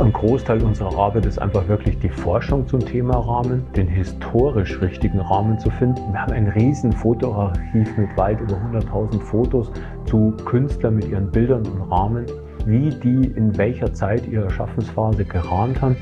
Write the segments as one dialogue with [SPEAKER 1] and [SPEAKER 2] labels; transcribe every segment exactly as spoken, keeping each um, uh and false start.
[SPEAKER 1] Ein Großteil unserer Arbeit ist einfach wirklich die Forschung zum Thema Rahmen, den historisch richtigen Rahmen zu finden. Wir haben ein riesen Fotoarchiv mit weit über hunderttausend Fotos zu Künstlern mit ihren Bildern und Rahmen, wie die in welcher Zeit ihrer Schaffensphase gerahmt haben.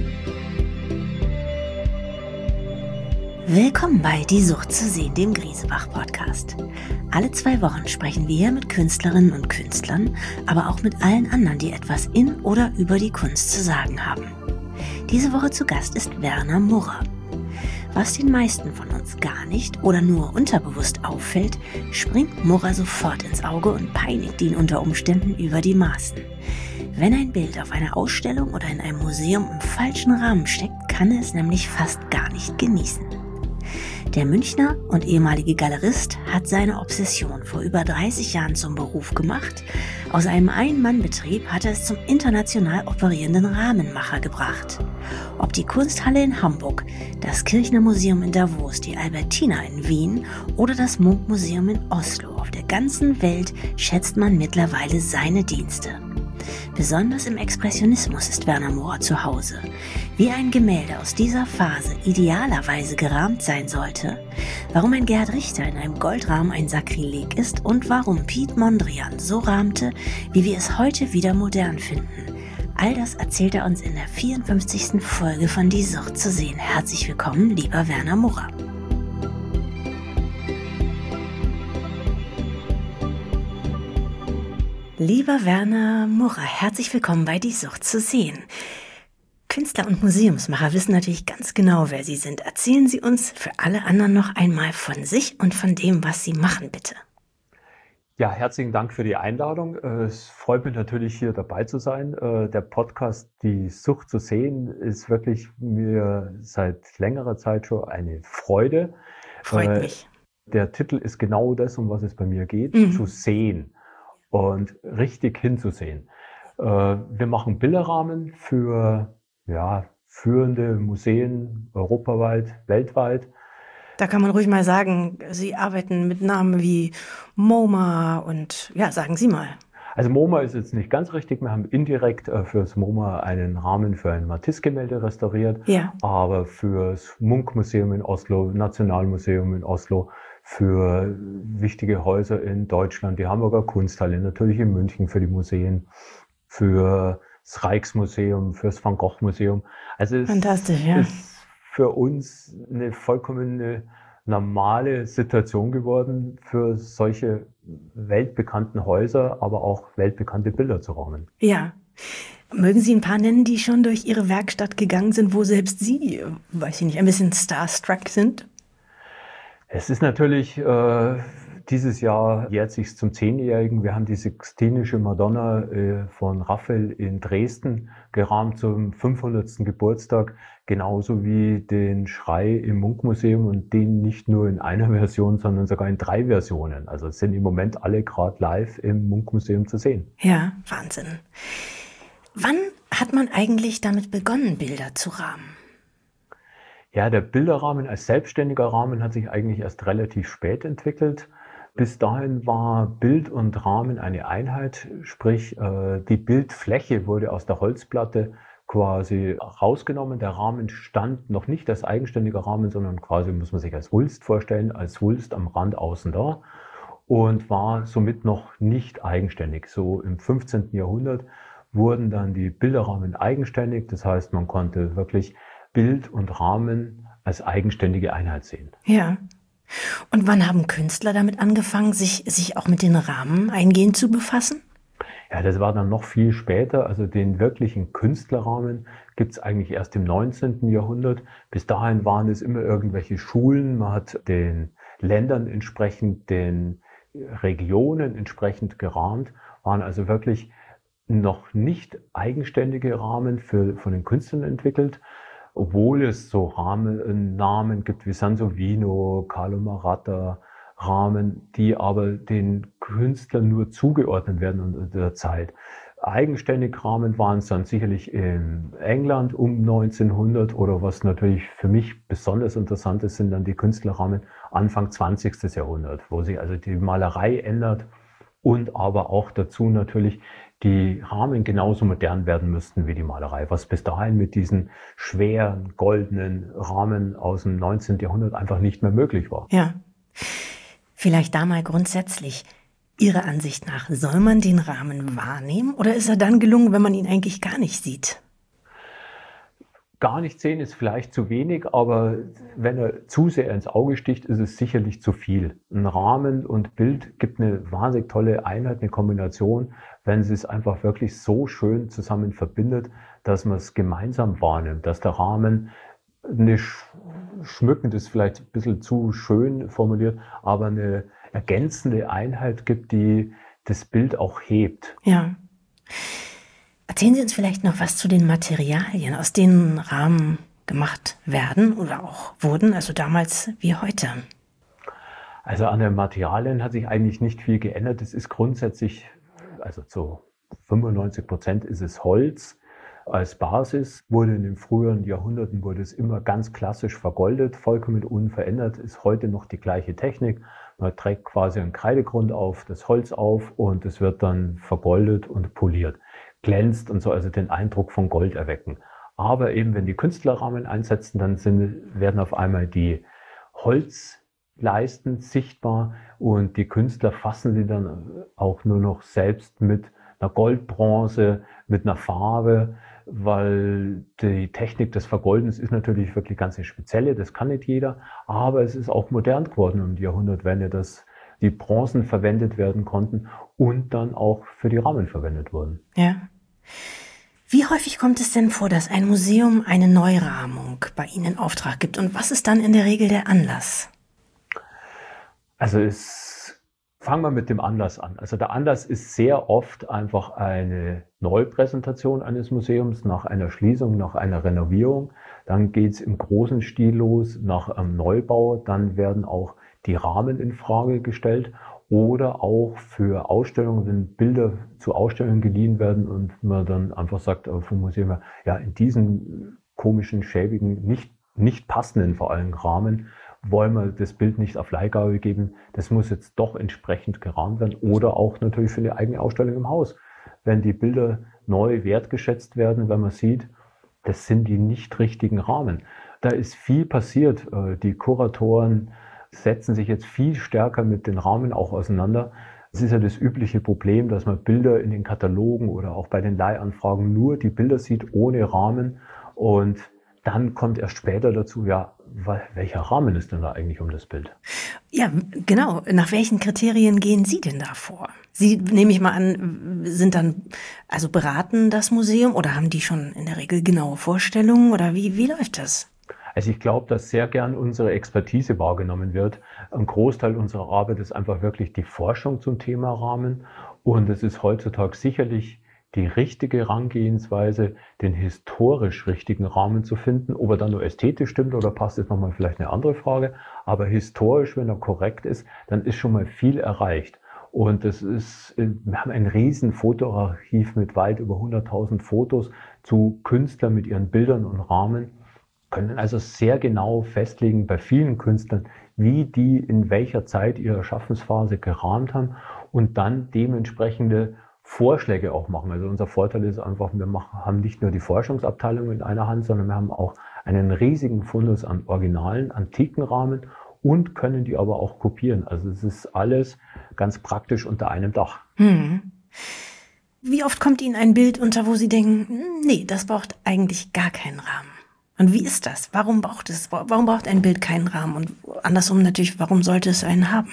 [SPEAKER 2] Willkommen bei Die Sucht zu sehen, dem Griesebach-Podcast. Alle zwei Wochen sprechen wir mit Künstlerinnen und Künstlern, aber auch mit allen anderen, die etwas in oder über die Kunst zu sagen haben. Diese Woche zu Gast ist Werner Murrer. Was den meisten von uns gar nicht oder nur unterbewusst auffällt, springt Murrer sofort ins Auge und peinigt ihn unter Umständen über die Maßen. Wenn ein Bild auf einer Ausstellung oder in einem Museum im falschen Rahmen steckt, kann er es nämlich fast gar nicht genießen. Der Münchner und ehemalige Galerist hat seine Obsession vor über dreißig Jahren zum Beruf gemacht. Aus einem Ein-Mann-Betrieb hat er es zum international operierenden Rahmenmacher gebracht. Ob die Kunsthalle in Hamburg, das Kirchner Museum in Davos, die Albertina in Wien oder das Munkmuseum in Oslo, auf der ganzen Welt schätzt man mittlerweile seine Dienste. Besonders im Expressionismus ist Werner Murrer zu Hause. Wie ein Gemälde aus dieser Phase idealerweise gerahmt sein sollte, warum ein Gerhard Richter in einem Goldrahmen ein Sakrileg ist und warum Piet Mondrian so rahmte, wie wir es heute wieder modern finden. All das erzählt er uns in der vierundfünfzigsten Folge von Die Sucht zu sehen. Herzlich willkommen, lieber Werner Murrer. Lieber Werner Murrer, herzlich willkommen bei Die Sucht zu sehen. Künstler und Museumsmacher wissen natürlich ganz genau, wer Sie sind. Erzählen Sie uns für alle anderen noch einmal von sich und von dem, was Sie machen, bitte.
[SPEAKER 1] Ja, herzlichen Dank für die Einladung. Es freut mich natürlich, hier dabei zu sein. Der Podcast Die Sucht zu sehen ist wirklich mir seit längerer Zeit schon eine Freude.
[SPEAKER 2] Freut mich.
[SPEAKER 1] Der Titel ist genau das, um was es bei mir geht,
[SPEAKER 2] Mhm.
[SPEAKER 1] zu sehen und richtig hinzusehen. Wir machen Bilderrahmen für ja, führende Museen europaweit, weltweit.
[SPEAKER 2] Da kann man ruhig mal sagen, Sie arbeiten mit Namen wie MoMA und ja, sagen Sie mal.
[SPEAKER 1] Also MoMA ist jetzt nicht ganz richtig. Wir haben indirekt äh, fürs MoMA einen Rahmen für ein Matisse-Gemälde restauriert,
[SPEAKER 2] Ja.
[SPEAKER 1] aber fürs Munkmuseum in Oslo, Nationalmuseum in Oslo, für wichtige Häuser in Deutschland, die Hamburger Kunsthalle, natürlich in München für die Museen, für das Rijksmuseum, fürs Van Gogh Museum. Also es
[SPEAKER 2] Fantastisch, ja.
[SPEAKER 1] ist für uns eine vollkommen normale Situation geworden, für solche weltbekannten Häuser, aber auch weltbekannte Bilder zu rahmen.
[SPEAKER 2] Ja. Mögen Sie ein paar nennen, die schon durch Ihre Werkstatt gegangen sind, wo selbst Sie, weiß ich nicht, ein bisschen starstruck sind?
[SPEAKER 1] Es ist natürlich, äh, dieses Jahr jährt sich zum Zehnjährigen. Wir haben die Sixtinische Madonna äh, von Raphael in Dresden gerahmt zum fünfhundertsten Geburtstag, genauso wie den Schrei im Munkmuseum und den nicht nur in einer Version, sondern sogar in drei Versionen. Also es sind im Moment alle gerade live im Munkmuseum zu sehen.
[SPEAKER 2] Ja, Wahnsinn. Wann hat man eigentlich damit begonnen, Bilder zu rahmen?
[SPEAKER 1] Ja, der Bilderrahmen als selbstständiger Rahmen hat sich eigentlich erst relativ spät entwickelt. Bis dahin war Bild und Rahmen eine Einheit, sprich äh, die Bildfläche wurde aus der Holzplatte quasi rausgenommen. Der Rahmen stand noch nicht als eigenständiger Rahmen, sondern quasi, muss man sich als Wulst vorstellen, als Wulst am Rand außen da und war somit noch nicht eigenständig. So im fünfzehnten Jahrhundert wurden dann die Bilderrahmen eigenständig. Das heißt, man konnte wirklich Bild und Rahmen als eigenständige Einheit sehen.
[SPEAKER 2] Ja. Und wann haben Künstler damit angefangen, sich, sich auch mit den Rahmen eingehend zu befassen?
[SPEAKER 1] Ja, das war dann noch viel später. Also den wirklichen Künstlerrahmen gibt es eigentlich erst im neunzehnten Jahrhundert. Bis dahin waren es immer irgendwelche Schulen. Man hat den Ländern entsprechend, den Regionen entsprechend gerahmt, waren also wirklich noch nicht eigenständige Rahmen für, von den Künstlern entwickelt. Obwohl es so Rahmen, Namen gibt wie Sansovino, Carlo Maratta, Rahmen, die aber den Künstlern nur zugeordnet werden unter der Zeit. Eigenständig Rahmen waren es dann sicherlich in England um neunzehnhundert oder was natürlich für mich besonders interessant ist, sind dann die Künstlerrahmen Anfang zwanzigsten Jahrhundert, wo sich also die Malerei ändert und aber auch dazu natürlich die Rahmen genauso modern werden müssten wie die Malerei, was bis dahin mit diesen schweren, goldenen Rahmen aus dem neunzehnten Jahrhundert einfach nicht mehr möglich war.
[SPEAKER 2] Ja. Vielleicht da mal grundsätzlich. Ihrer Ansicht nach, soll man den Rahmen wahrnehmen oder ist er dann gelungen, wenn man ihn eigentlich gar nicht sieht?
[SPEAKER 1] Gar nicht sehen ist vielleicht zu wenig, aber wenn er zu sehr ins Auge sticht, ist es sicherlich zu viel. Ein Rahmen und Bild gibt eine wahnsinnig tolle Einheit, eine Kombination, wenn sie es einfach wirklich so schön zusammen verbindet, dass man es gemeinsam wahrnimmt, dass der Rahmen eine schmückend ist vielleicht ein bisschen zu schön formuliert, aber eine ergänzende Einheit gibt, die das Bild auch hebt.
[SPEAKER 2] Ja. Erzählen Sie uns vielleicht noch was zu den Materialien, aus denen Rahmen gemacht werden oder auch wurden, also damals wie heute.
[SPEAKER 1] Also an den Materialien hat sich eigentlich nicht viel geändert. Es ist grundsätzlich, also zu fünfundneunzig Prozent ist es Holz. Als Basis wurde in den früheren Jahrhunderten wurde es immer ganz klassisch vergoldet, vollkommen unverändert, ist heute noch die gleiche Technik. Man trägt quasi einen Kreidegrund auf, das Holz auf und es wird dann vergoldet und poliert. Glänzt und so, also den Eindruck von Gold erwecken. Aber eben, wenn die Künstlerrahmen einsetzen, dann sind, werden auf einmal die Holzleisten sichtbar und die Künstler fassen sie dann auch nur noch selbst mit einer Goldbronze, mit einer Farbe, weil die Technik des Vergoldens ist natürlich wirklich ganz eine spezielle, das kann nicht jeder, aber es ist auch modern geworden um die Jahrhundertwende, dass die Bronzen verwendet werden konnten und dann auch für die Rahmen verwendet wurden.
[SPEAKER 2] Ja. Wie häufig kommt es denn vor, dass ein Museum eine Neurahmung bei Ihnen in Auftrag gibt und was ist dann in der Regel der Anlass?
[SPEAKER 1] Also es, fangen wir mit dem Anlass an. Also der Anlass ist sehr oft einfach eine Neupräsentation eines Museums nach einer Schließung, nach einer Renovierung. Dann geht es im großen Stil los nach einem Neubau. Dann werden auch die Rahmen in Frage gestellt oder auch für Ausstellungen, wenn Bilder zu Ausstellungen geliehen werden und man dann einfach sagt vom Museum, ja, in diesen komischen, schäbigen, nicht, nicht passenden vor allem Rahmen wollen wir das Bild nicht auf Leihgabe geben. Das muss jetzt doch entsprechend gerahmt werden oder auch natürlich für eine eigene Ausstellung im Haus. Wenn die Bilder neu wertgeschätzt werden, wenn man sieht, das sind die nicht richtigen Rahmen. Da ist viel passiert. Die Kuratoren setzen sich jetzt viel stärker mit den Rahmen auch auseinander. Es ist ja das übliche Problem, dass man Bilder in den Katalogen oder auch bei den Leihanfragen nur die Bilder sieht, ohne Rahmen. Und dann kommt erst später dazu, ja, welcher Rahmen ist denn da eigentlich um das Bild?
[SPEAKER 2] Ja, genau. Nach welchen Kriterien gehen Sie denn da vor? Sie, nehme ich mal an, sind dann also beraten das Museum oder haben die schon in der Regel genaue Vorstellungen oder wie, wie läuft das?
[SPEAKER 1] Also ich glaube, dass sehr gern unsere Expertise wahrgenommen wird. Ein Großteil unserer Arbeit ist einfach wirklich die Forschung zum Thema Rahmen. Und es ist heutzutage sicherlich die richtige Herangehensweise, den historisch richtigen Rahmen zu finden. Ob er dann nur ästhetisch stimmt oder passt, ist nochmal vielleicht eine andere Frage. Aber historisch, wenn er korrekt ist, dann ist schon mal viel erreicht. Und das ist, wir haben ein riesen Fotoarchiv mit weit über hunderttausend Fotos zu Künstlern mit ihren Bildern und Rahmen. Können also sehr genau festlegen bei vielen Künstlern, wie die in welcher Zeit ihrer Schaffensphase gerahmt haben und dann dementsprechende Vorschläge auch machen. Also unser Vorteil ist einfach, wir machen, haben nicht nur die Forschungsabteilung in einer Hand, sondern wir haben auch einen riesigen Fundus an originalen, antiken Rahmen und können die aber auch kopieren. Also es ist alles ganz praktisch unter einem Dach.
[SPEAKER 2] Hm. Wie oft kommt Ihnen ein Bild unter, wo Sie denken, nee, das braucht eigentlich gar keinen Rahmen? Und wie ist das? Warum braucht es, warum braucht ein Bild keinen Rahmen? Und andersrum natürlich, warum sollte es einen haben?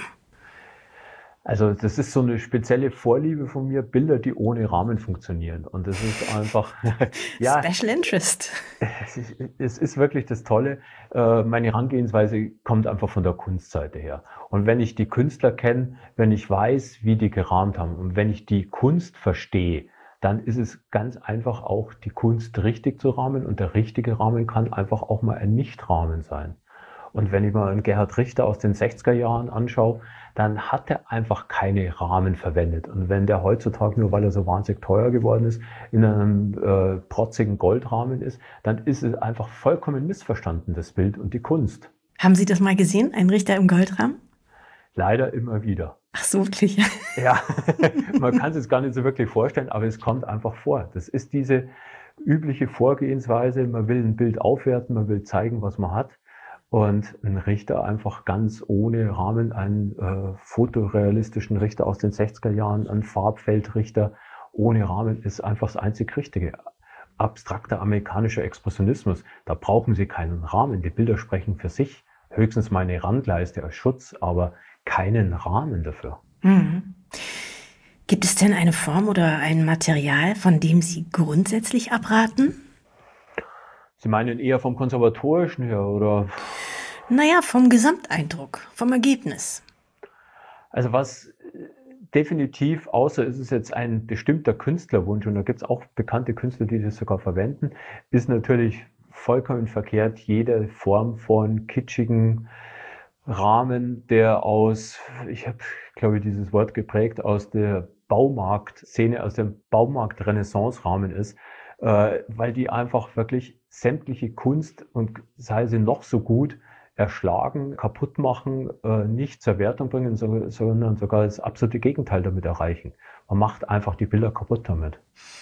[SPEAKER 1] Also das ist so eine spezielle Vorliebe von mir, Bilder, die ohne Rahmen funktionieren. Und das ist einfach,
[SPEAKER 2] ja. Special Interest.
[SPEAKER 1] Es ist, es ist wirklich das Tolle. Meine Herangehensweise kommt einfach von der Kunstseite her. Und wenn ich die Künstler kenne, wenn ich weiß, wie die gerahmt haben und wenn ich die Kunst verstehe, dann ist es ganz einfach auch, die Kunst richtig zu rahmen. Und der richtige Rahmen kann einfach auch mal ein Nichtrahmen sein. Und wenn ich mal einen Gerhard Richter aus den sechziger Jahren anschaue, dann hat er einfach keine Rahmen verwendet. Und wenn der heutzutage, nur weil er so wahnsinnig teuer geworden ist, in einem äh, protzigen Goldrahmen ist, dann ist es einfach vollkommen missverstanden, das Bild und die Kunst.
[SPEAKER 2] Haben Sie das mal gesehen, ein Richter im Goldrahmen?
[SPEAKER 1] Leider immer wieder.
[SPEAKER 2] Ach so, wirklich?
[SPEAKER 1] Ja, man kann es sich gar nicht so wirklich vorstellen, aber es kommt einfach vor. Das ist diese übliche Vorgehensweise. Man will ein Bild aufwerten, man will zeigen, was man hat. Und ein Richter einfach ganz ohne Rahmen, einen äh, fotorealistischen Richter aus den sechziger Jahren, ein Farbfeldrichter ohne Rahmen ist einfach das einzig Richtige. Abstrakter amerikanischer Expressionismus, da brauchen Sie keinen Rahmen. Die Bilder sprechen für sich. Höchstens mal eine Randleiste als Schutz, aber keinen Rahmen dafür.
[SPEAKER 2] Mhm. Gibt es denn eine Form oder ein Material, von dem Sie grundsätzlich abraten?
[SPEAKER 1] Sie meinen eher vom Konservatorischen her, oder?
[SPEAKER 2] Naja, vom Gesamteindruck, vom Ergebnis.
[SPEAKER 1] Also was definitiv, außer es ist jetzt ein bestimmter Künstlerwunsch, und da gibt es auch bekannte Künstler, die das sogar verwenden, ist natürlich vollkommen verkehrt jede Form von kitschigen Rahmen, der aus, ich habe, glaube ich, dieses Wort geprägt, aus der Baumarktszene, aus dem Baumarkt-Renaissance-Rahmen ist, äh, weil die einfach wirklich sämtliche Kunst, und sei sie noch so gut, erschlagen, kaputt machen, äh, nicht zur Wertung bringen, so, sondern sogar das absolute Gegenteil damit erreichen. Man macht einfach die Bilder kaputt damit.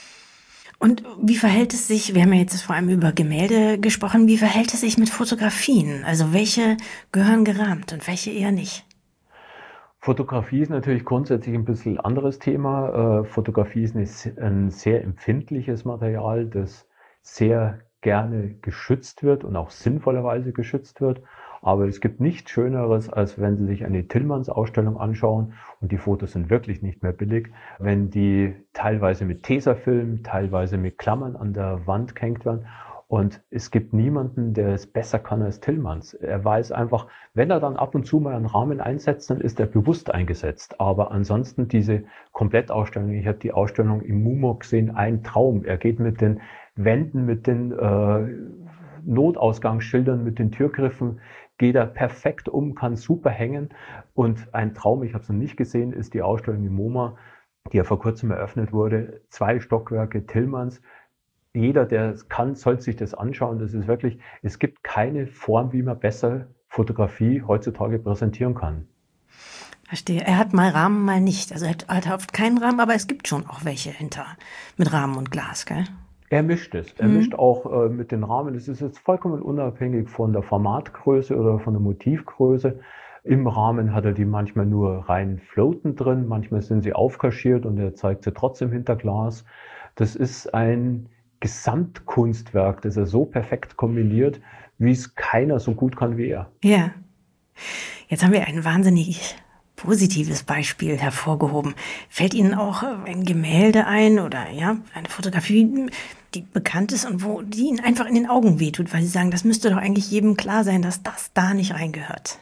[SPEAKER 2] Und wie verhält es sich, wir haben ja jetzt vor allem über Gemälde gesprochen, wie verhält es sich mit Fotografien? Also welche gehören gerahmt und welche eher nicht?
[SPEAKER 1] Fotografie ist natürlich grundsätzlich ein bisschen anderes Thema. Äh, Fotografie ist eine, ein sehr empfindliches Material, das sehr gerne geschützt wird und auch sinnvollerweise geschützt wird. Aber es gibt nichts Schöneres, als wenn Sie sich eine Tillmans-Ausstellung anschauen, und die Fotos sind wirklich nicht mehr billig, wenn die teilweise mit Tesafilm, teilweise mit Klammern an der Wand gehängt werden. Und es gibt niemanden, der es besser kann als Tillmans. Er weiß einfach, wenn er dann ab und zu mal einen Rahmen einsetzt, dann ist er bewusst eingesetzt. Aber ansonsten diese Komplettausstellung, ich habe die Ausstellung im MUMO gesehen, ein Traum. Er geht mit den Wänden, mit den äh, Notausgangsschildern, mit den Türgriffen, geht er perfekt um, kann super hängen. Und ein Traum, ich habe es noch nicht gesehen, ist die Ausstellung im MoMA, die ja vor kurzem eröffnet wurde. Zwei Stockwerke Tillmans. Jeder, der es kann, sollte sich das anschauen. Das ist wirklich, es gibt keine Form, wie man besser Fotografie heutzutage präsentieren kann.
[SPEAKER 2] Verstehe. Er hat mal Rahmen, mal nicht. Also er hat, er hat oft keinen Rahmen, aber es gibt schon auch welche hinter mit Rahmen und Glas, gell?
[SPEAKER 1] Er mischt es. Er mhm. mischt auch äh, mit den Rahmen. Es ist jetzt vollkommen unabhängig von der Formatgröße oder von der Motivgröße. Im Rahmen hat er die manchmal nur rein floaten drin, manchmal sind sie aufkaschiert und er zeigt sie trotzdem hinter Glas. Das ist ein Gesamtkunstwerk, das er so perfekt kombiniert, wie es keiner so gut kann wie er.
[SPEAKER 2] Ja. Jetzt haben wir ein wahnsinnig positives Beispiel hervorgehoben. Fällt Ihnen auch ein Gemälde ein oder ja, eine Fotografie, die bekannt ist und wo die Ihnen einfach in den Augen wehtut, weil Sie sagen, das müsste doch eigentlich jedem klar sein, dass das da nicht reingehört?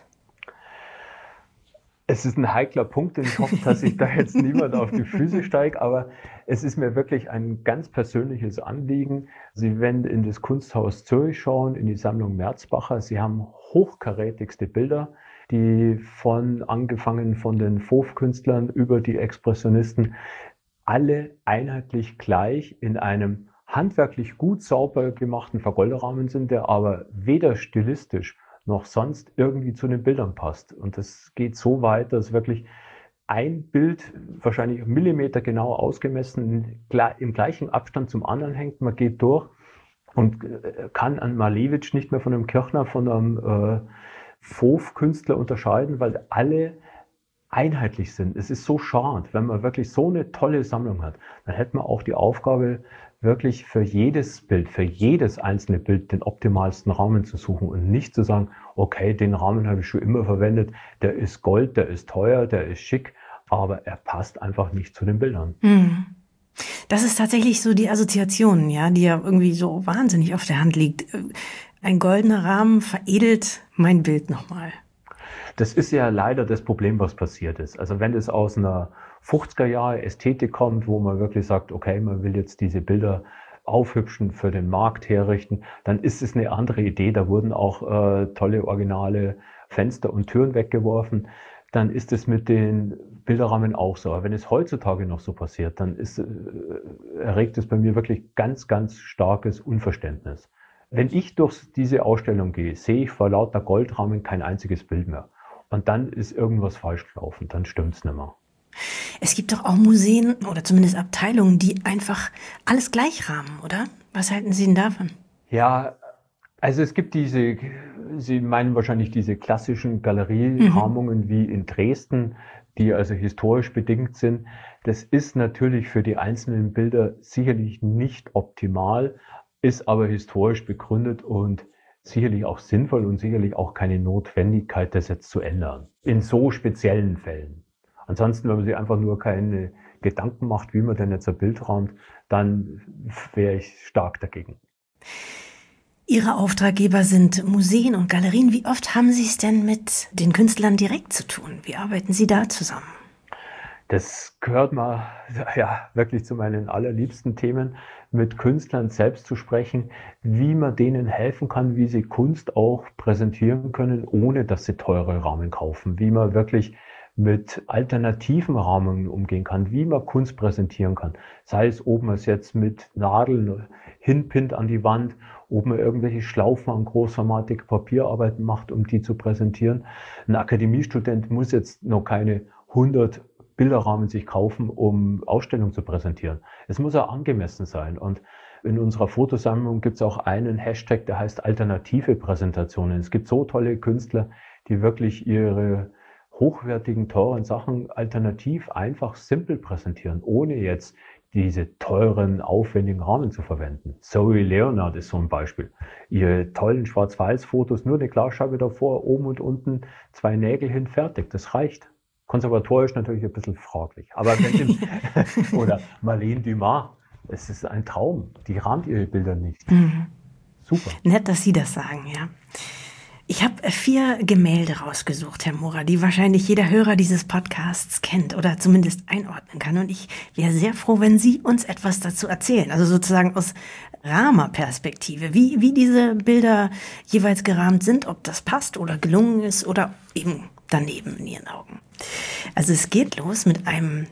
[SPEAKER 1] Es ist ein heikler Punkt, und ich hoffe, dass ich da jetzt niemand auf die Füße steige, aber es ist mir wirklich ein ganz persönliches Anliegen. Sie werden in das Kunsthaus Zürich schauen, in die Sammlung Merzbacher. Sie haben hochkarätigste Bilder, die von, angefangen von den Fauve-Künstlern über die Expressionisten, alle einheitlich gleich in einem handwerklich gut sauber gemachten Vergolderrahmen sind, der aber weder stilistisch noch sonst irgendwie zu den Bildern passt. Und das geht so weit, dass wirklich ein Bild wahrscheinlich Millimeter genau ausgemessen im gleichen Abstand zum anderen hängt. Man geht durch und kann an Malevich nicht mehr von einem Kirchner, von einem äh, Fauve-Künstler unterscheiden, weil alle einheitlich sind. Es ist so schade, wenn man wirklich so eine tolle Sammlung hat, dann hätte man auch die Aufgabe, wirklich für jedes Bild, für jedes einzelne Bild den optimalsten Rahmen zu suchen und nicht zu sagen, okay, den Rahmen habe ich schon immer verwendet, der ist Gold, der ist teuer, der ist schick, aber er passt einfach nicht zu den Bildern.
[SPEAKER 2] Mhm. Das ist tatsächlich so die Assoziation, ja, die ja irgendwie so wahnsinnig auf der Hand liegt. Ein goldener Rahmen veredelt mein Bild nochmal.
[SPEAKER 1] Das ist ja leider das Problem, was passiert ist. Also wenn es aus einer fünfziger Jahre Ästhetik kommt, wo man wirklich sagt, okay, man will jetzt diese Bilder aufhübschen, für den Markt herrichten, dann ist es eine andere Idee. Da wurden auch äh, tolle originale Fenster und Türen weggeworfen. Dann ist es mit den Bilderrahmen auch so. Aber wenn es heutzutage noch so passiert, dann ist, äh, erregt es bei mir wirklich ganz, ganz starkes Unverständnis. Wenn ich durch diese Ausstellung gehe, sehe ich vor lauter Goldrahmen kein einziges Bild mehr. Und dann ist irgendwas falsch gelaufen, dann stimmt's nicht mehr.
[SPEAKER 2] Es gibt doch auch Museen oder zumindest Abteilungen, die einfach alles gleich rahmen, oder? Was halten Sie denn davon?
[SPEAKER 1] Ja, also es gibt diese, Sie meinen wahrscheinlich diese klassischen Galerierahmungen mhm. wie in Dresden, die also historisch bedingt sind. Das ist natürlich für die einzelnen Bilder sicherlich nicht optimal, ist aber historisch begründet und sicherlich auch sinnvoll und sicherlich auch keine Notwendigkeit, das jetzt zu ändern. In so speziellen Fällen. Ansonsten, wenn man sich einfach nur keine Gedanken macht, wie man denn jetzt ein Bild rahmt, dann wäre ich stark dagegen.
[SPEAKER 2] Ihre Auftraggeber sind Museen und Galerien. Wie oft haben Sie es denn mit den Künstlern direkt zu tun? Wie arbeiten Sie da zusammen?
[SPEAKER 1] Das gehört mal ja wirklich zu meinen allerliebsten Themen, mit Künstlern selbst zu sprechen, wie man denen helfen kann, wie sie Kunst auch präsentieren können, ohne dass sie teure Rahmen kaufen, wie man wirklich mit alternativen Rahmungen umgehen kann, wie man Kunst präsentieren kann. Sei es, ob man es jetzt mit Nadeln hinpinnt an die Wand, ob man irgendwelche Schlaufen an großformatige Papierarbeiten macht, um die zu präsentieren. Ein Akademiestudent muss jetzt noch keine hundert Bilderrahmen sich kaufen, um Ausstellungen zu präsentieren. Es muss auch angemessen sein. Und in unserer Fotosammlung gibt es auch einen Hashtag, der heißt alternative Präsentationen. Es gibt so tolle Künstler, die wirklich ihre hochwertigen, teuren Sachen alternativ, einfach, simpel präsentieren, ohne jetzt diese teuren, aufwendigen Rahmen zu verwenden. Zoe Leonard ist so ein Beispiel. Ihre tollen Schwarz-Weiß-Fotos, nur eine Glasscheibe davor, oben und unten, zwei Nägel hin, fertig. Das reicht. Konservatorisch natürlich ein bisschen fraglich. Aber wenn Sie, oder Marlene Dumas, es ist ein Traum. Die rahmt ihre Bilder nicht.
[SPEAKER 2] Mhm.
[SPEAKER 1] Super.
[SPEAKER 2] Nett, dass Sie das sagen, ja. Ich habe vier Gemälde rausgesucht, Herr Mohrer, die wahrscheinlich jeder Hörer dieses Podcasts kennt oder zumindest einordnen kann. Und ich wäre sehr froh, wenn Sie uns etwas dazu erzählen. Also sozusagen aus Rahmerperspektive, wie, wie diese Bilder jeweils gerahmt sind, ob das passt oder gelungen ist oder eben daneben in Ihren Augen. Also es geht los mit einem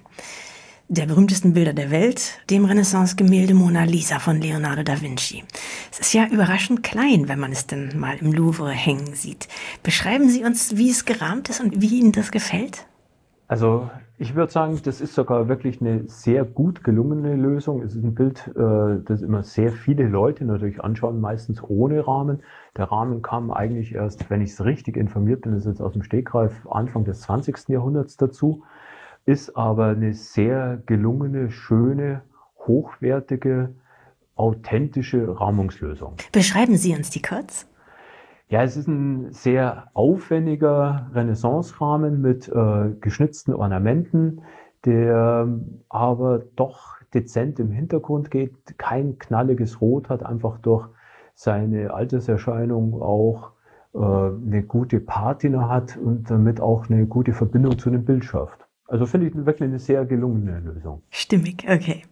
[SPEAKER 2] der berühmtesten Bilder der Welt, dem Renaissance-Gemälde Mona Lisa von Leonardo da Vinci. Es ist ja überraschend klein, wenn man es denn mal im Louvre hängen sieht. Beschreiben Sie uns, wie es gerahmt ist und wie Ihnen das gefällt?
[SPEAKER 1] Also ich würde sagen, das ist sogar wirklich eine sehr gut gelungene Lösung. Es ist ein Bild, das immer sehr viele Leute natürlich anschauen, meistens ohne Rahmen. Der Rahmen kam eigentlich erst, wenn ich es richtig informiert bin, das ist jetzt aus dem Stegreif, Anfang des zwanzigsten Jahrhunderts dazu. Ist aber eine sehr gelungene, schöne, hochwertige, authentische Rahmungslösung.
[SPEAKER 2] Beschreiben Sie uns die kurz.
[SPEAKER 1] Ja, es ist ein sehr aufwendiger Renaissance-Rahmen mit äh, geschnitzten Ornamenten, der aber doch dezent im Hintergrund geht, kein knalliges Rot hat, einfach durch seine Alterserscheinung auch äh, eine gute Patina hat und damit auch eine gute Verbindung zu dem Bild schafft. Also finde ich wirklich eine sehr gelungene Lösung.
[SPEAKER 2] Stimmig, okay.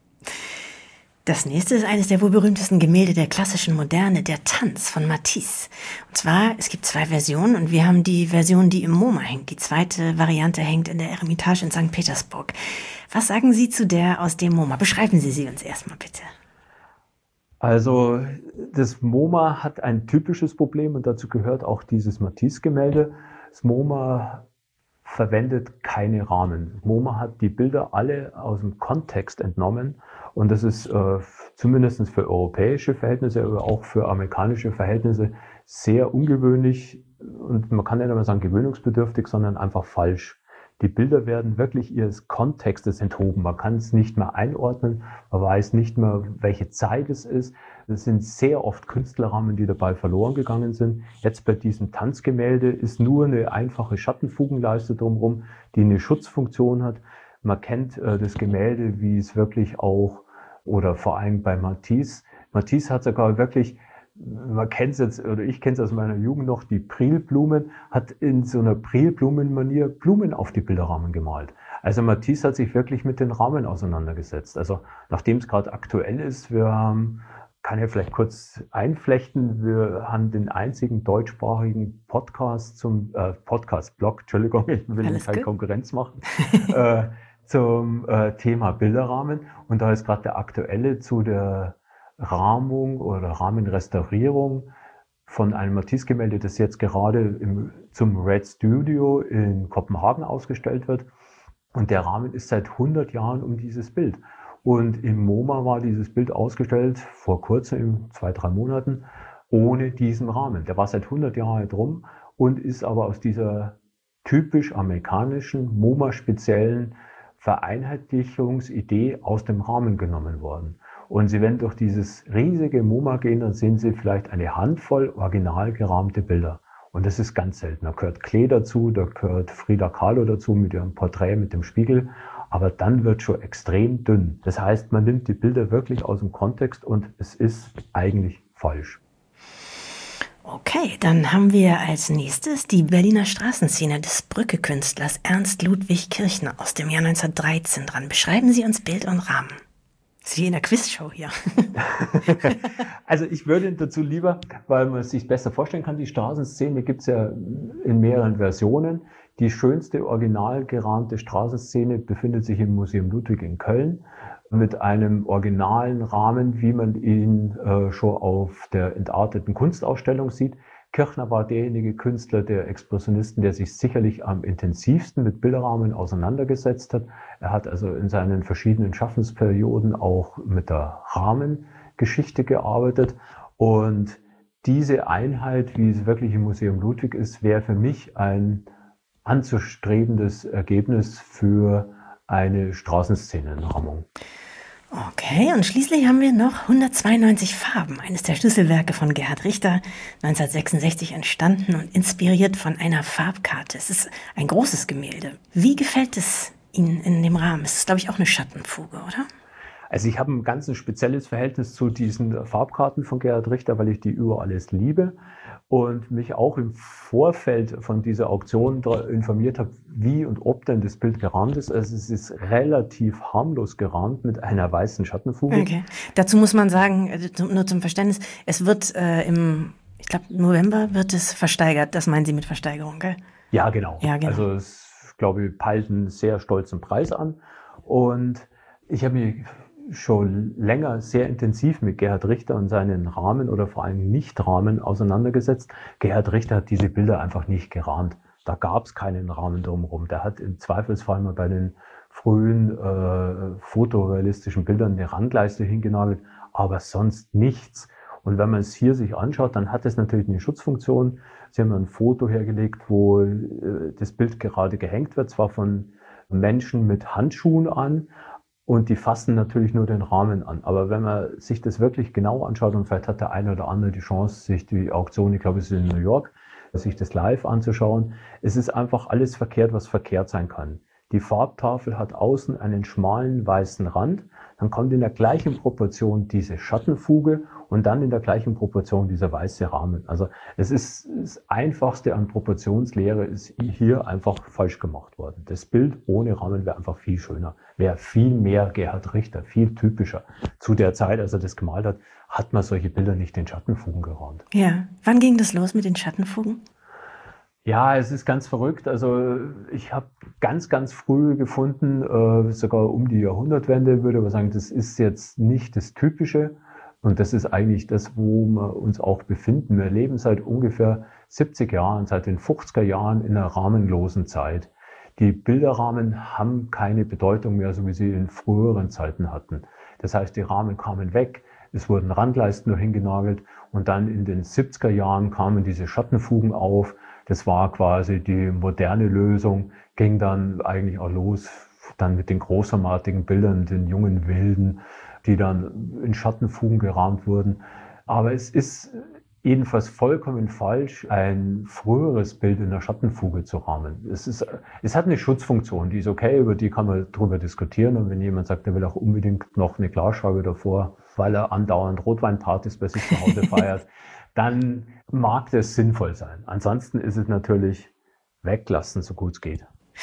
[SPEAKER 2] Das nächste ist eines der wohl berühmtesten Gemälde der klassischen Moderne, der Tanz von Matisse. Und zwar, es gibt zwei Versionen und wir haben die Version, die im MoMA hängt. Die zweite Variante hängt in der Eremitage in Sankt Petersburg. Was sagen Sie zu der aus dem MoMA? Beschreiben Sie sie uns erstmal bitte.
[SPEAKER 1] Also das MoMA hat ein typisches Problem und dazu gehört auch dieses Matisse-Gemälde. Das MoMA verwendet keine Rahmen. MoMA hat die Bilder alle aus dem Kontext entnommen und das ist äh, zumindest für europäische Verhältnisse, aber auch für amerikanische Verhältnisse sehr ungewöhnlich und man kann nicht einmal sagen gewöhnungsbedürftig, sondern einfach falsch. Die Bilder werden wirklich ihres Kontextes enthoben. Man kann es nicht mehr einordnen, man weiß nicht mehr, welche Zeit es ist. Es sind sehr oft Künstlerrahmen, die dabei verloren gegangen sind. Jetzt bei diesem Tanzgemälde ist nur eine einfache Schattenfugenleiste drumherum, die eine Schutzfunktion hat. Man kennt äh, das Gemälde, wie es wirklich auch, oder vor allem bei Matisse. Matisse hat sogar wirklich, man kennt es jetzt, oder ich kenne es aus meiner Jugend noch, die Prilblumen, hat in so einer Prilblumenmanier Blumen auf die Bilderrahmen gemalt. Also Matisse hat sich wirklich mit den Rahmen auseinandergesetzt. Also nachdem es gerade aktuell ist, wir haben, kann ich vielleicht kurz einflechten, wir haben den einzigen deutschsprachigen Podcast zum, äh, Podcast-Blog, Entschuldigung, ich will Ihnen keine Konkurrenz machen, äh, zum äh, Thema Bilderrahmen. Und da ist gerade der aktuelle zu der Rahmung oder Rahmenrestaurierung von einem Matisse-Gemälde, das jetzt gerade im, zum Red Studio in Kopenhagen ausgestellt wird. Und der Rahmen ist seit hundert Jahren um dieses Bild. Und im MoMA war dieses Bild ausgestellt, vor kurzem, zwei, drei Monaten, ohne diesen Rahmen. Der war seit hundert Jahren drum und ist aber aus dieser typisch amerikanischen, MoMA-speziellen Vereinheitlichungsidee aus dem Rahmen genommen worden. Und Sie, wenn durch dieses riesige MoMA gehen, dann sehen Sie vielleicht eine Handvoll original gerahmte Bilder. Und das ist ganz selten. Da gehört Klee dazu, da gehört Frida Kahlo dazu mit ihrem Porträt mit dem Spiegel. Aber dann wird schon extrem dünn. Das heißt, man nimmt die Bilder wirklich aus dem Kontext und es ist eigentlich falsch.
[SPEAKER 2] Okay, dann haben wir als nächstes die Berliner Straßenszene des Brücke-Künstlers Ernst Ludwig Kirchner aus dem Jahr neunzehnhundertdreizehn dran. Beschreiben Sie uns Bild und Rahmen. Das ist wie in der Quizshow hier.
[SPEAKER 1] Also ich würde dazu lieber, weil man es sich besser vorstellen kann, die Straßenszene gibt es ja in mehreren Versionen. Die schönste original gerahmte Straßenszene befindet sich im Museum Ludwig in Köln mit einem originalen Rahmen, wie man ihn äh, schon auf der entarteten Kunstausstellung sieht. Kirchner war derjenige Künstler der Expressionisten, der sich sicherlich am intensivsten mit Bilderrahmen auseinandergesetzt hat. Er hat also in seinen verschiedenen Schaffensperioden auch mit der Rahmengeschichte gearbeitet. Und diese Einheit, wie es wirklich im Museum Ludwig ist, wäre für mich ein anzustrebendes Ergebnis für eine Straßenszenenrahmung.
[SPEAKER 2] Okay, und schließlich haben wir noch hundertzweiundneunzig Farben, eines der Schlüsselwerke von Gerhard Richter, neunzehnhundertsechsundsechzig entstanden und inspiriert von einer Farbkarte. Es ist ein großes Gemälde. Wie gefällt es Ihnen in dem Rahmen? Es ist, glaube ich, auch eine Schattenfuge, oder?
[SPEAKER 1] Also ich habe ein ganz spezielles Verhältnis zu diesen Farbkarten von Gerhard Richter, weil ich die über alles liebe und mich auch im Vorfeld von dieser Auktion informiert habe, wie und ob denn das Bild gerahmt ist. Also es ist relativ harmlos gerahmt mit einer weißen Schattenfuge.
[SPEAKER 2] Okay. Dazu muss man sagen, nur zum Verständnis, es wird äh, im, ich glaube, November wird es versteigert. Das meinen Sie mit Versteigerung, gell?
[SPEAKER 1] Ja, genau.
[SPEAKER 2] Ja, genau.
[SPEAKER 1] Also es, glaube ich, peilt einen sehr stolzen Preis an. Und ich habe mich schon länger sehr intensiv mit Gerhard Richter und seinen Rahmen oder vor allem Nicht-Rahmen auseinandergesetzt. Gerhard Richter hat diese Bilder einfach nicht gerahmt. Da gab es keinen Rahmen drumherum. Der hat im Zweifelsfall mal bei den frühen äh, fotorealistischen Bildern eine Randleiste hingenagelt, aber sonst nichts. Und wenn man es hier sich anschaut, dann hat es natürlich eine Schutzfunktion. Sie haben ein Foto hergelegt, wo äh, das Bild gerade gehängt wird, zwar von Menschen mit Handschuhen an, und die fassen natürlich nur den Rahmen an. Aber wenn man sich das wirklich genau anschaut, und vielleicht hat der eine oder andere die Chance, sich die Auktion, ich glaube es ist in New York, sich das live anzuschauen, es ist einfach alles verkehrt, was verkehrt sein kann. Die Farbtafel hat außen einen schmalen weißen Rand, dann kommt in der gleichen Proportion diese Schattenfuge und dann in der gleichen Proportion dieser weiße Rahmen. Also es ist das Einfachste an Proportionslehre ist hier einfach falsch gemacht worden. Das Bild ohne Rahmen wäre einfach viel schöner, wäre viel mehr Gerhard Richter, viel typischer. Zu der Zeit, als er das gemalt hat, hat man solche Bilder nicht in Schattenfugen gerahmt.
[SPEAKER 2] Ja, wann ging das los mit den Schattenfugen?
[SPEAKER 1] Ja, es ist ganz verrückt. Also ich habe ganz, ganz früh gefunden, äh, sogar um die Jahrhundertwende, würde ich sagen, das ist jetzt nicht das Typische. Und das ist eigentlich das, wo wir uns auch befinden. Wir leben seit ungefähr siebzig Jahren, seit den fünfziger Jahren in einer rahmenlosen Zeit. Die Bilderrahmen haben keine Bedeutung mehr, so wie sie in früheren Zeiten hatten. Das heißt, die Rahmen kamen weg, es wurden Randleisten nur hingenagelt und dann in den siebziger Jahren kamen diese Schattenfugen auf. Das war quasi die moderne Lösung, ging dann eigentlich auch los, dann mit den großformatigen Bildern, den jungen Wilden, die dann in Schattenfugen gerahmt wurden. Aber es ist jedenfalls vollkommen falsch, ein früheres Bild in der Schattenfuge zu rahmen. Es ist, es hat eine Schutzfunktion, die ist okay, über die kann man drüber diskutieren. Und wenn jemand sagt, er will auch unbedingt noch eine Glasscheibe davor, weil er andauernd Rotweinpartys bei sich zu Hause feiert, dann mag das sinnvoll sein. Ansonsten ist es natürlich weglassen, so gut es geht.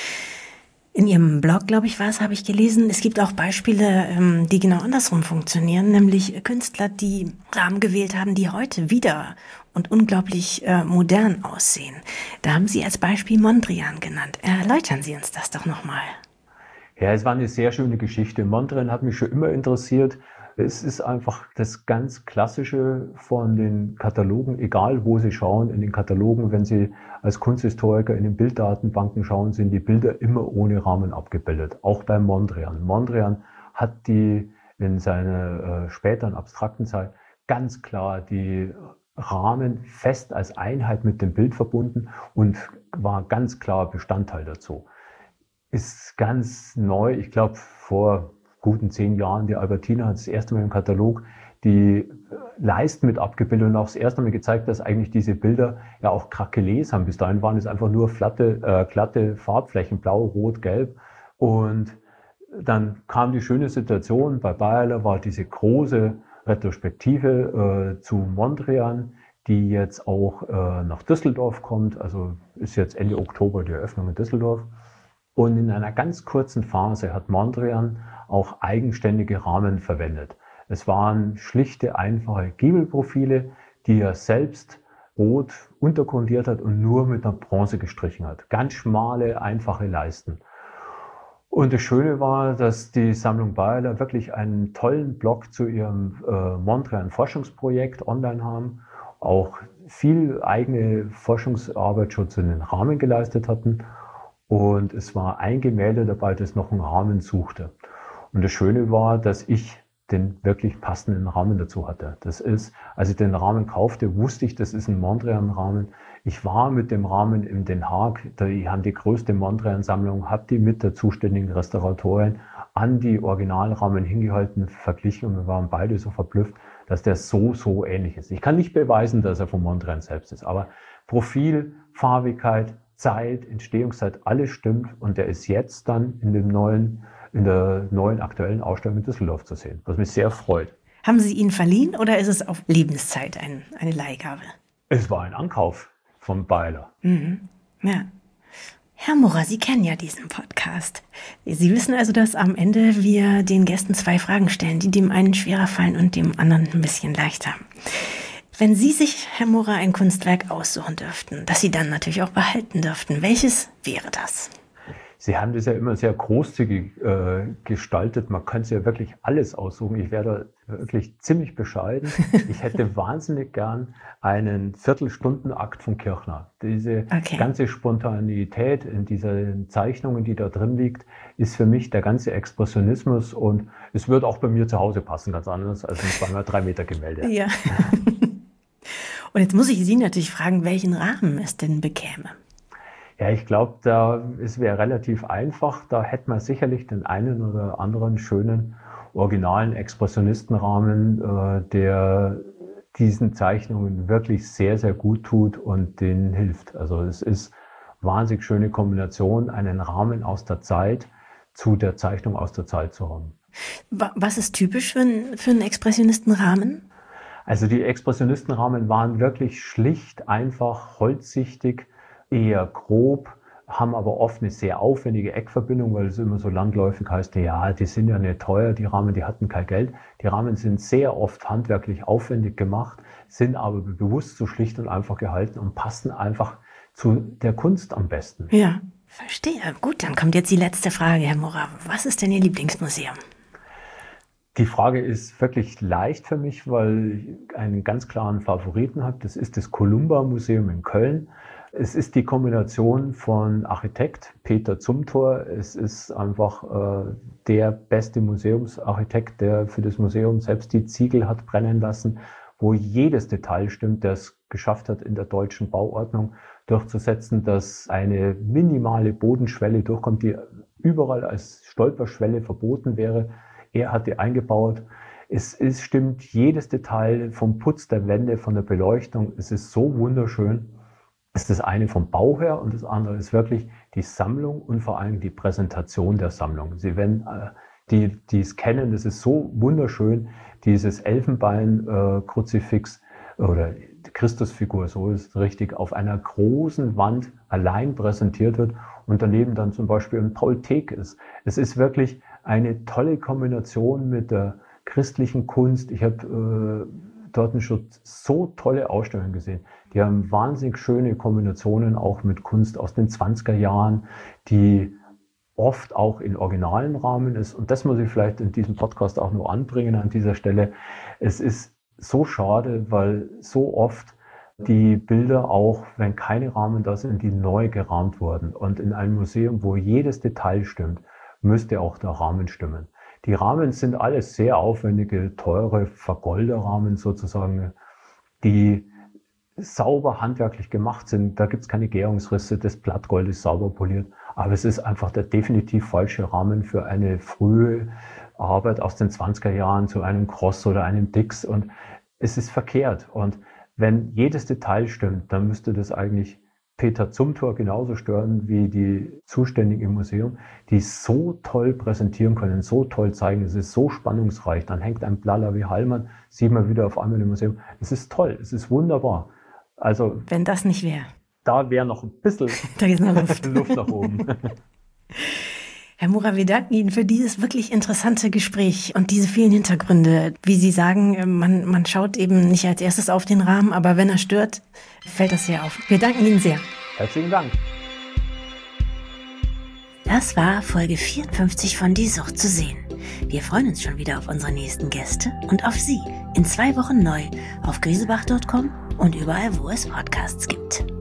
[SPEAKER 2] In Ihrem Blog, glaube ich, war es, habe ich gelesen, es gibt auch Beispiele, die genau andersrum funktionieren, nämlich Künstler, die Rahmen gewählt haben, die heute wieder und unglaublich äh, modern aussehen. Da haben Sie als Beispiel Mondrian genannt. Erläutern Sie uns das doch nochmal.
[SPEAKER 1] Ja, es war eine sehr schöne Geschichte. Mondrian hat mich schon immer interessiert. Es ist einfach das ganz Klassische von den Katalogen, egal wo Sie schauen, in den Katalogen, wenn Sie als Kunsthistoriker in den Bilddatenbanken schauen, sind die Bilder immer ohne Rahmen abgebildet, auch bei Mondrian. Mondrian hat die in seiner äh, späteren abstrakten Zeit ganz klar die Rahmen fest als Einheit mit dem Bild verbunden und war ganz klar Bestandteil dazu. Ist ganz neu, ich glaube vor guten zehn Jahren, die Albertina hat das erste Mal im Katalog die Leisten mit abgebildet und auch das erste Mal gezeigt, dass eigentlich diese Bilder ja auch Krakelés haben. Bis dahin waren es einfach nur flatte, äh, glatte Farbflächen, blau, rot, gelb. Und dann kam die schöne Situation, bei Beyeler war diese große Retrospektive äh, zu Mondrian, die jetzt auch äh, nach Düsseldorf kommt, also ist jetzt Ende Oktober die Eröffnung in Düsseldorf. Und in einer ganz kurzen Phase hat Mondrian auch eigenständige Rahmen verwendet. Es waren schlichte, einfache Giebelprofile, die er selbst rot untergrundiert hat und nur mit einer Bronze gestrichen hat. Ganz schmale, einfache Leisten. Und das Schöne war, dass die Sammlung Beyeler wirklich einen tollen Blog zu ihrem äh, Mondrian-Forschungsprojekt online haben, auch viel eigene Forschungsarbeit schon zu den Rahmen geleistet hatten. Und es war ein Gemälde dabei, das noch einen Rahmen suchte. Und das Schöne war, dass ich den wirklich passenden Rahmen dazu hatte. Das ist, als ich den Rahmen kaufte, wusste ich, das ist ein Mondrian-Rahmen. Ich war mit dem Rahmen in Den Haag, die haben die größte Mondrian-Sammlung, habe die mit der zuständigen Restauratorin an die Originalrahmen hingehalten, verglichen und wir waren beide so verblüfft, dass der so, so ähnlich ist. Ich kann nicht beweisen, dass er von Mondrian selbst ist, aber Profil, Farbigkeit, Zeit, Entstehungszeit, alles stimmt und der ist jetzt dann in dem neuen, in der neuen aktuellen Ausstellung in Düsseldorf zu sehen, was mich sehr freut.
[SPEAKER 2] Haben Sie ihn verliehen oder ist es auf Lebenszeit ein, eine Leihgabe?
[SPEAKER 1] Es war ein Ankauf von Beyeler.
[SPEAKER 2] Mhm. Ja. Herr Murrer, Sie kennen ja diesen Podcast. Sie wissen also, dass am Ende wir den Gästen zwei Fragen stellen, die dem einen schwerer fallen und dem anderen ein bisschen leichter. Wenn Sie sich, Herr Murrer, ein Kunstwerk aussuchen dürften, das Sie dann natürlich auch behalten dürften, welches wäre das?
[SPEAKER 1] Sie haben das ja immer sehr großzügig äh, gestaltet. Man kann sich ja wirklich alles aussuchen. Ich wäre da wirklich ziemlich bescheiden. Ich hätte wahnsinnig gern einen Viertelstundenakt von Kirchner. Diese okay. ganze Spontanität in diesen Zeichnungen, die da drin liegt, ist für mich der ganze Expressionismus und es wird auch bei mir zu Hause passen, ganz anders als ein zwei mal drei Meter Gemälde.
[SPEAKER 2] Ja. Und jetzt muss ich Sie natürlich fragen, welchen Rahmen es denn bekäme.
[SPEAKER 1] Ja, ich glaube, da es wäre relativ einfach. Da hätte man sicherlich den einen oder anderen schönen originalen Expressionistenrahmen, äh, der diesen Zeichnungen wirklich sehr, sehr gut tut und denen hilft. Also es ist wahnsinnig schöne Kombination, einen Rahmen aus der Zeit zu der Zeichnung aus der Zeit zu haben.
[SPEAKER 2] Was ist typisch für, ein, für einen Expressionistenrahmen?
[SPEAKER 1] Also die Expressionistenrahmen waren wirklich schlicht, einfach, holzsichtig, eher grob, haben aber oft eine sehr aufwendige Eckverbindung, weil es immer so landläufig heißt, ja, die sind ja nicht teuer, die Rahmen, die hatten kein Geld. Die Rahmen sind sehr oft handwerklich aufwendig gemacht, sind aber bewusst so schlicht und einfach gehalten und passen einfach zu der Kunst am besten.
[SPEAKER 2] Ja, verstehe. Gut, dann kommt jetzt die letzte Frage, Herr Murrer. Was ist denn Ihr Lieblingsmuseum?
[SPEAKER 1] Die Frage ist wirklich leicht für mich, weil ich einen ganz klaren Favoriten habe. Das ist das Columba-Museum in Köln. Es ist die Kombination von Architekt Peter Zumthor. Es ist einfach äh, der beste Museumsarchitekt, der für das Museum selbst die Ziegel hat brennen lassen, wo jedes Detail stimmt, der es geschafft hat, in der deutschen Bauordnung durchzusetzen, dass eine minimale Bodenschwelle durchkommt, die überall als Stolperschwelle verboten wäre. Er hat die eingebaut. Es ist, stimmt jedes Detail vom Putz der Wände, von der Beleuchtung. Es ist so wunderschön. Das ist das eine vom Bau her und das andere ist wirklich die Sammlung und vor allem die Präsentation der Sammlung. Sie werden, äh, die, die es kennen, das ist so wunderschön, dieses Elfenbein-Kruzifix äh, oder Christusfigur, so ist es richtig, auf einer großen Wand allein präsentiert wird und daneben dann zum Beispiel ein Paul Teek ist. Es ist wirklich eine tolle Kombination mit der christlichen Kunst. Ich habe äh, dort schon so tolle Ausstellungen gesehen. Die haben wahnsinnig schöne Kombinationen auch mit Kunst aus den zwanziger Jahren, die oft auch in originalen Rahmen ist. Und das muss ich vielleicht in diesem Podcast auch noch anbringen an dieser Stelle. Es ist so schade, weil so oft die Bilder auch, wenn keine Rahmen da sind, die neu gerahmt wurden. Und in einem Museum, wo jedes Detail stimmt, müsste auch der Rahmen stimmen. Die Rahmen sind alles sehr aufwendige, teure Vergolderrahmen sozusagen, die sauber handwerklich gemacht sind. Da gibt es keine Gärungsrisse, das Blattgold ist sauber poliert. Aber es ist einfach der definitiv falsche Rahmen für eine frühe Arbeit aus den zwanziger Jahren zu einem Cross oder einem Dix. Und es ist verkehrt. Und wenn jedes Detail stimmt, dann müsste das eigentlich Peter Zumthor genauso stören wie die Zuständigen im Museum, die so toll präsentieren können, so toll zeigen. Es ist so spannungsreich. Dann hängt ein Blaller wie Hallmann, sieht man wieder auf einmal im Museum. Es ist toll, es ist wunderbar. Also,
[SPEAKER 2] wenn das nicht wäre.
[SPEAKER 1] Da wäre noch ein bisschen
[SPEAKER 2] da ist noch Luft.
[SPEAKER 1] Luft nach oben.
[SPEAKER 2] Herr Murer, wir danken Ihnen für dieses wirklich interessante Gespräch und diese vielen Hintergründe. Wie Sie sagen, man, man schaut eben nicht als erstes auf den Rahmen, aber wenn er stört, fällt das sehr auf. Wir danken Ihnen sehr.
[SPEAKER 1] Herzlichen Dank.
[SPEAKER 2] Das war Folge vierundfünfzig von Die Sucht zu sehen. Wir freuen uns schon wieder auf unsere nächsten Gäste und auf Sie in zwei Wochen neu auf griesebach Punkt com und überall, wo es Podcasts gibt.